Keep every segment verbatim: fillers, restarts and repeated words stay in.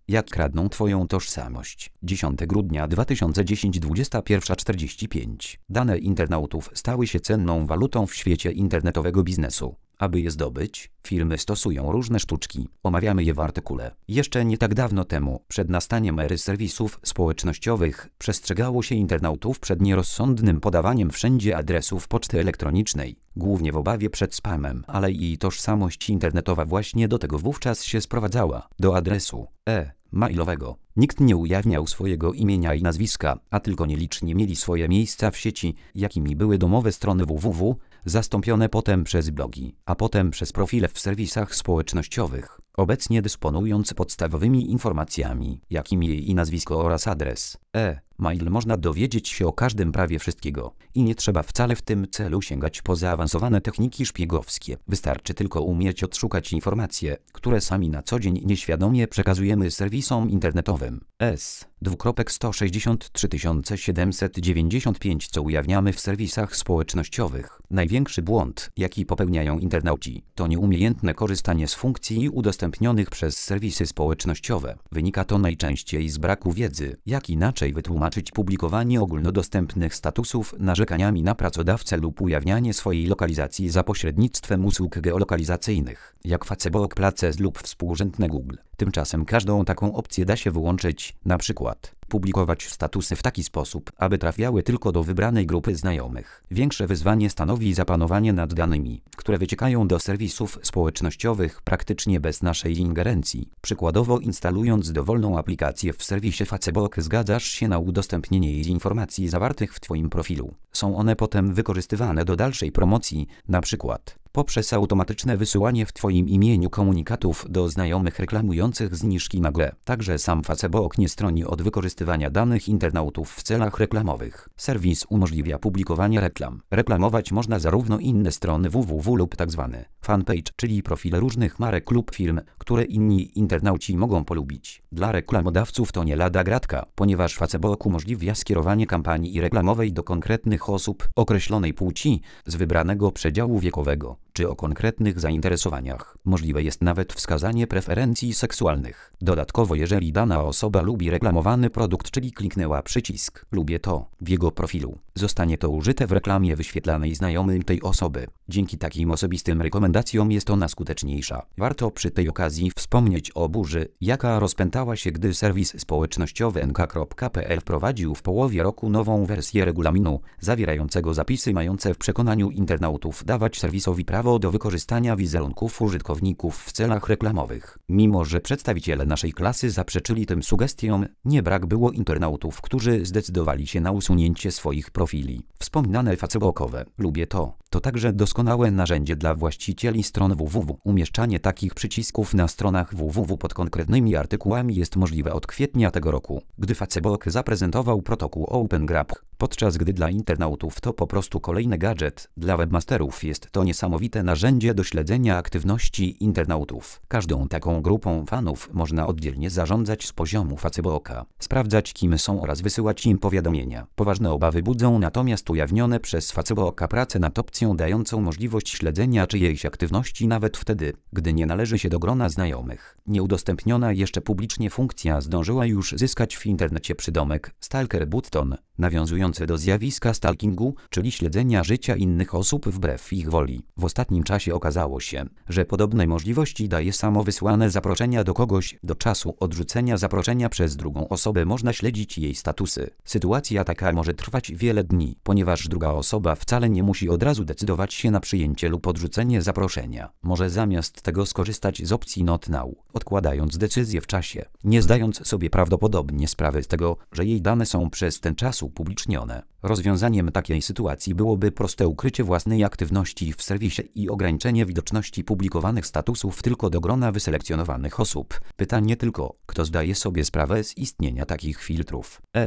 Jak kradną twoją tożsamość. dziesiątego grudnia dwa tysiące dziesiątego, dwudziesta pierwsza czterdzieści pięć. Dane internautów stały się cenną walutą w świecie internetowego biznesu. Aby je zdobyć, firmy stosują różne sztuczki. Omawiamy je w artykule. Jeszcze nie tak dawno temu, przed nastaniem ery serwisów społecznościowych, przestrzegało się internautów przed nierozsądnym podawaniem wszędzie adresów poczty elektronicznej, głównie w obawie przed spamem, ale i tożsamość internetowa właśnie do tego wówczas się sprowadzała, do adresu e-mailowego. Nikt nie ujawniał swojego imienia i nazwiska, a tylko nieliczni mieli swoje miejsca w sieci, jakimi były domowe strony www, zastąpione potem przez blogi, a potem przez profile w serwisach społecznościowych. Obecnie dysponując podstawowymi informacjami, jak imię i nazwisko oraz adres e-mail, można dowiedzieć się o każdym prawie wszystkiego i nie trzeba wcale w tym celu sięgać po zaawansowane techniki szpiegowskie. Wystarczy tylko umieć odszukać informacje, które sami na co dzień nieświadomie przekazujemy serwisom internetowym. S sto sześćdziesiąt trzy tysiące siedemset dziewięćdziesiąt pięć, co ujawniamy w serwisach społecznościowych. Największy błąd, jaki popełniają internauci, to nieumiejętne korzystanie z funkcji udostępnionych przez serwisy społecznościowe. Wynika to najczęściej z braku wiedzy, jak inaczej wytłumaczyć publikowanie ogólnodostępnych statusów narzekaniami na pracodawcę lub ujawnianie swojej lokalizacji za pośrednictwem usług geolokalizacyjnych, jak Facebook, Places lub współrzędne Google. Tymczasem każdą taką opcję da się wyłączyć, na przykład publikować statusy w taki sposób, aby trafiały tylko do wybranej grupy znajomych. Większe wyzwanie stanowi zapanowanie nad danymi, które wyciekają do serwisów społecznościowych praktycznie bez naszej ingerencji. Przykładowo, instalując dowolną aplikację w serwisie Facebook, zgadzasz się na udostępnienie jej informacji zawartych w twoim profilu. Są one potem wykorzystywane do dalszej promocji, na przykład poprzez automatyczne wysyłanie w twoim imieniu komunikatów do znajomych reklamujących zniżki na grę. Także sam Facebook nie stroni od wykorzystywania danych internautów w celach reklamowych. Serwis umożliwia publikowanie reklam. Reklamować można zarówno inne strony www lub tzw. fanpage, czyli profile różnych marek lub firm, które inni internauci mogą polubić. Dla reklamodawców to nie lada gratka, ponieważ Facebook umożliwia skierowanie kampanii reklamowej do konkretnych osób określonej płci z wybranego przedziału wiekowego, czy o konkretnych zainteresowaniach. Możliwe jest nawet wskazanie preferencji seksualnych. Dodatkowo, jeżeli dana osoba lubi reklamowany produkt, czyli kliknęła przycisk "Lubię to" w jego profilu, zostanie to użyte w reklamie wyświetlanej znajomym tej osoby. Dzięki takim osobistym rekomendacjom jest ona skuteczniejsza. Warto przy tej okazji wspomnieć o burzy, jaka rozpętała się, gdy serwis społecznościowy N K kropka P L wprowadził w połowie roku nową wersję regulaminu, zawierającego zapisy mające w przekonaniu internautów dawać serwisowi prawo do wykorzystania wizerunków użytkowników w celach reklamowych. Mimo że przedstawiciele naszej klasy zaprzeczyli tym sugestiom, nie brak było internautów, którzy zdecydowali się na usunięcie swoich profili. Wspominane facebookowe "Lubię to" to także doskonałe narzędzie dla właścicieli stron www. Umieszczanie takich przycisków na stronach www pod konkretnymi artykułami jest możliwe od kwietnia tego roku, gdy Facebook zaprezentował protokół Open Graph, podczas gdy dla internautów to po prostu kolejny gadżet. Dla webmasterów jest to niesamowite narzędzie do śledzenia aktywności internautów. Każdą taką grupą fanów można oddzielnie zarządzać z poziomu Facebooka, sprawdzać, kim są oraz wysyłać im powiadomienia. Poważne obawy budzą natomiast ujawnione przez Facebooka prace nad opcją dającą możliwość śledzenia czyjejś aktywności nawet wtedy, gdy nie należy się do grona znajomych. Nieudostępniona jeszcze publicznie funkcja zdążyła już zyskać w internecie przydomek Stalker Button, nawiązujący do zjawiska stalkingu, czyli śledzenia życia innych osób wbrew ich woli. W ostatnim czasie okazało się, że podobne możliwości daje samo wysłane zaproszenia do kogoś. Do czasu odrzucenia zaproszenia przez drugą osobę można śledzić jej statusy. Sytuacja taka może trwać wiele dni, ponieważ druga osoba wcale nie musi od razu decydować się na przyjęcie lub odrzucenie zaproszenia. Może zamiast tego skorzystać z opcji Not Now, odkładając decyzję w czasie, nie zdając sobie prawdopodobnie sprawy z tego, że jej dane są przez ten czas upublicznione. Rozwiązaniem takiej sytuacji byłoby proste ukrycie własnej aktywności w serwisie i ograniczenie widoczności publikowanych statusów tylko do grona wyselekcjonowanych osób. Pytanie tylko, kto zdaje sobie sprawę z istnienia takich filtrów. S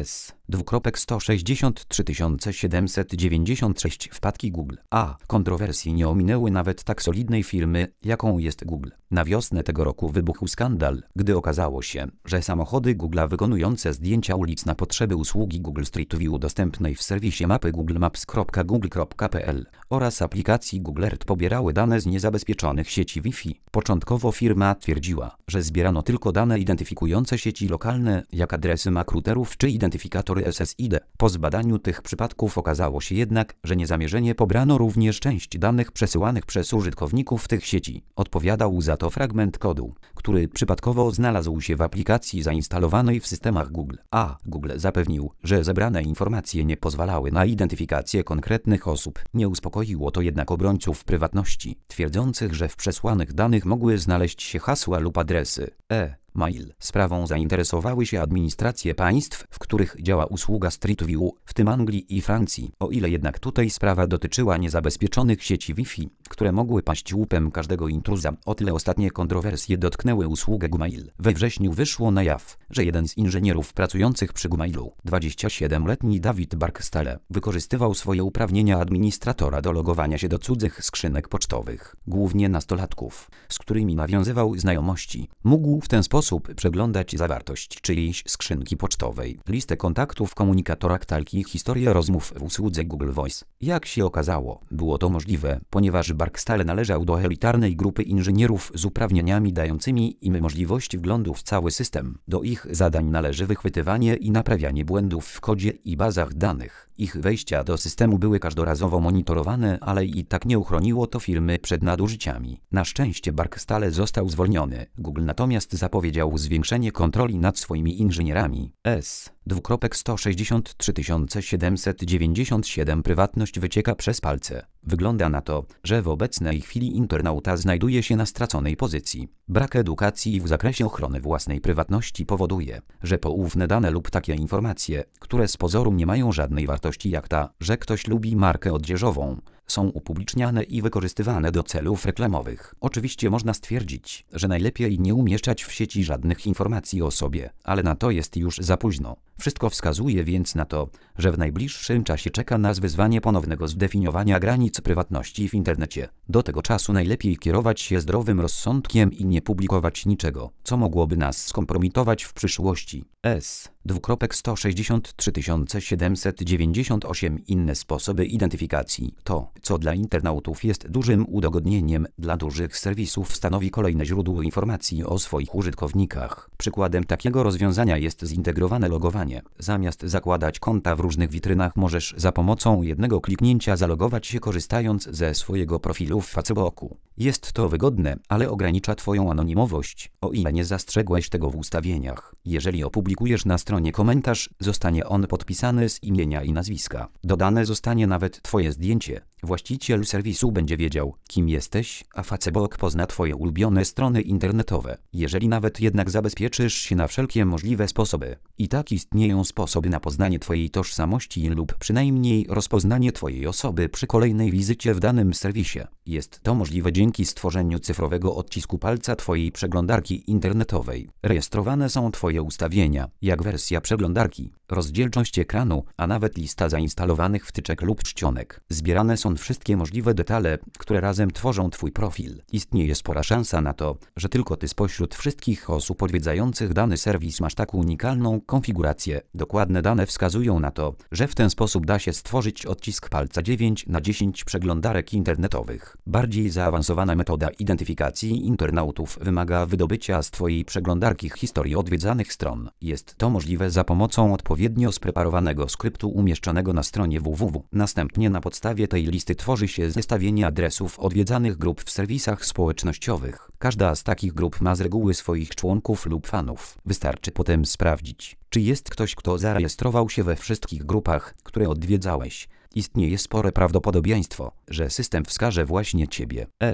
Dwukropek sto sześćdziesiąt trzy tysiące siedemset dziewięćdziesiąt sześć Wpadki Google. A. Kontrowersje nie ominęły nawet tak solidnej firmy, jaką jest Google. Na wiosnę tego roku wybuchł skandal, gdy okazało się, że samochody Google'a wykonujące zdjęcia ulic na potrzeby usługi Google Street View dostępnej w serwisie mapy google maps kropka google kropka p l oraz aplikacji Google Earth pobierały dane z niezabezpieczonych sieci Wi-Fi. Początkowo firma twierdziła, że zbierano tylko dane identyfikujące sieci lokalne, jak adresy M A C routerów czy identyfikatory S S I D. Po zbadaniu tych przypadków okazało się jednak, że niezamierzenie pobrano również część danych przesyłanych przez użytkowników tych sieci. Odpowiadał za to fragment kodu, który przypadkowo znalazł się w aplikacji zainstalowanej w systemach Google. A. Google zapewnił, że zebrane informacje nie pozwalały na identyfikację konkretnych osób. Nie uspokoiło to jednak obrońców prywatności, twierdzących, że w przesłanych danych mogły znaleźć się hasła lub adresy. E. Mail. Sprawą zainteresowały się administracje państw, w których działa usługa Street View, w tym Anglii i Francji. O ile jednak tutaj sprawa dotyczyła niezabezpieczonych sieci Wi-Fi, które mogły paść łupem każdego intruza, o tyle ostatnie kontrowersje dotknęły usługę Gmail. We wrześniu wyszło na jaw, że jeden z inżynierów pracujących przy Gmailu, dwudziestosiedmioletni David Barkstale, wykorzystywał swoje uprawnienia administratora do logowania się do cudzych skrzynek pocztowych, głównie nastolatków, z którymi nawiązywał znajomości. Mógł w ten sposób sposób przeglądać zawartość czyjejś skrzynki pocztowej, listę kontaktów komunikatora Talk i historię rozmów w usłudze Google Voice. Jak się okazało, było to możliwe, ponieważ Barkstale należał do elitarnej grupy inżynierów z uprawnieniami dającymi im możliwość wglądu w cały system. Do ich zadań należy wychwytywanie i naprawianie błędów w kodzie i bazach danych. Ich wejścia do systemu były każdorazowo monitorowane, ale i tak nie uchroniło to firmy przed nadużyciami. Na szczęście Barkstale został zwolniony. Google natomiast zapowiedział zwiększenie kontroli nad swoimi inżynierami. S. Dwukropek sto sześćdziesiąt trzy tysiące siedemset dziewięćdziesiąt siedem Prywatność wycieka przez palce. Wygląda na to, że w obecnej chwili internauta znajduje się na straconej pozycji. Brak edukacji w zakresie ochrony własnej prywatności powoduje, że poufne dane lub takie informacje, które z pozoru nie mają żadnej wartości jak ta, że ktoś lubi markę odzieżową, są upubliczniane i wykorzystywane do celów reklamowych. Oczywiście można stwierdzić, że najlepiej nie umieszczać w sieci żadnych informacji o sobie, ale na to jest już za późno. Wszystko wskazuje więc na to, że w najbliższym czasie czeka nas wyzwanie ponownego zdefiniowania granic prywatności w internecie. Do tego czasu najlepiej kierować się zdrowym rozsądkiem i nie publikować niczego, co mogłoby nas skompromitować w przyszłości. S. Dwukropek sto sześćdziesiąt trzy tysiące siedemset dziewięćdziesiąt osiem Inne sposoby identyfikacji. To, co dla internautów jest dużym udogodnieniem, dla dużych serwisów stanowi kolejne źródło informacji o swoich użytkownikach. Przykładem takiego rozwiązania jest zintegrowane logowanie. Zamiast zakładać konta w różnych witrynach, możesz za pomocą jednego kliknięcia zalogować się korzystając ze swojego profilu w Facebooku. Jest to wygodne, ale ogranicza Twoją anonimowość, o ile nie zastrzegłeś tego w ustawieniach. Jeżeli opublikujesz na stronie komentarz, zostanie on podpisany z imienia i nazwiska. Dodane zostanie nawet Twoje zdjęcie. Właściciel serwisu będzie wiedział, kim jesteś, a Facebook pozna Twoje ulubione strony internetowe. Jeżeli nawet jednak zabezpieczysz się na wszelkie możliwe sposoby, i tak istnieją sposoby na poznanie Twojej tożsamości lub przynajmniej rozpoznanie Twojej osoby przy kolejnej wizycie w danym serwisie. Jest to możliwe dzięki stworzeniu cyfrowego odcisku palca Twojej przeglądarki internetowej. Rejestrowane są Twoje ustawienia, jak wersja przeglądarki, rozdzielczość ekranu, a nawet lista zainstalowanych wtyczek lub czcionek. Zbierane są wszystkie możliwe detale, które razem tworzą Twój profil. Istnieje spora szansa na to, że tylko Ty spośród wszystkich osób odwiedzających dany serwis masz taką unikalną konfigurację. Dokładne dane wskazują na to, że w ten sposób da się stworzyć odcisk palca dziewięć na dziesięć przeglądarek internetowych. Bardziej zaawansowana metoda identyfikacji internautów wymaga wydobycia z Twojej przeglądarki historii odwiedzanych stron. Jest to możliwe za pomocą odpowiednio spreparowanego skryptu umieszczonego na stronie www. Następnie na podstawie tej listy tworzy się zestawienie adresów odwiedzanych grup w serwisach społecznościowych. Każda z takich grup ma z reguły swoich członków lub fanów. Wystarczy potem sprawdzić, czy jest ktoś, kto zarejestrował się we wszystkich grupach, które odwiedzałeś. Istnieje spore prawdopodobieństwo, że system wskaże właśnie Ciebie. S.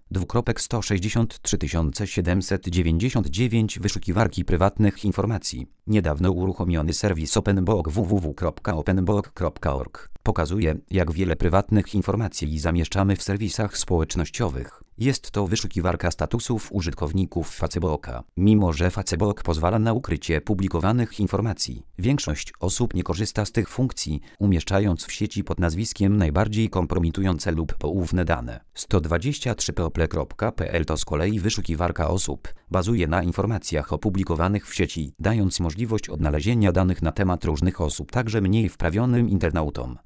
dwukropek sto sześćdziesiąt trzy tysiące siedemset dziewięćdziesiąt dziewięć wyszukiwarki prywatnych informacji. Niedawno uruchomiony serwis OpenBook w w w kropka openbook kropka org pokazuje, jak wiele prywatnych informacji zamieszczamy w serwisach społecznościowych. Jest to wyszukiwarka statusów użytkowników Facebooka. Mimo że Facebook pozwala na ukrycie publikowanych informacji, większość osób nie korzysta z tych funkcji, umieszczając w sieci pod nazwiskiem najbardziej kompromitujące lub poufne dane. sto dwadzieścia trzy people kropka p l to z kolei wyszukiwarka osób. Bazuje na informacjach opublikowanych w sieci, dając możliwość odnalezienia danych na temat różnych osób także mniej wprawionym internautom.